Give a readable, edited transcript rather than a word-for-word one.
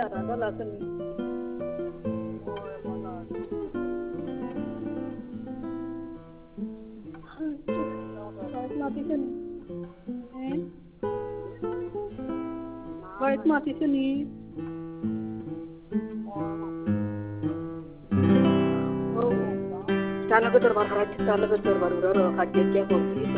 adalah seni. Mati seni. Baik mati seni. Cara ke terbaru kerajaan, cara ke terbaru kajian